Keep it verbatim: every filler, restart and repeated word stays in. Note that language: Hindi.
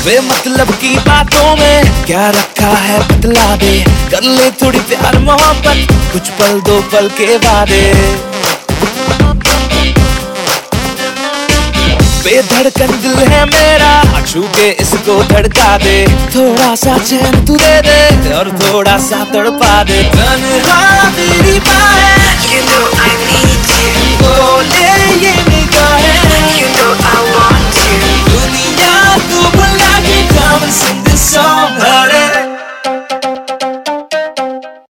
वे मतलब की बातों में क्या रखा है बतला दे, कर ले थोड़ी प्यार मोहब्बत, कुछ पल दो पल के वादे। बेधड़कन दिल है मेरा, छू के इसको धड़का दे, थोड़ा सा चैन तू दे दे और थोड़ा सा तड़पा दे। तन्हा मेरी बाहें, you know I need you, बोले ये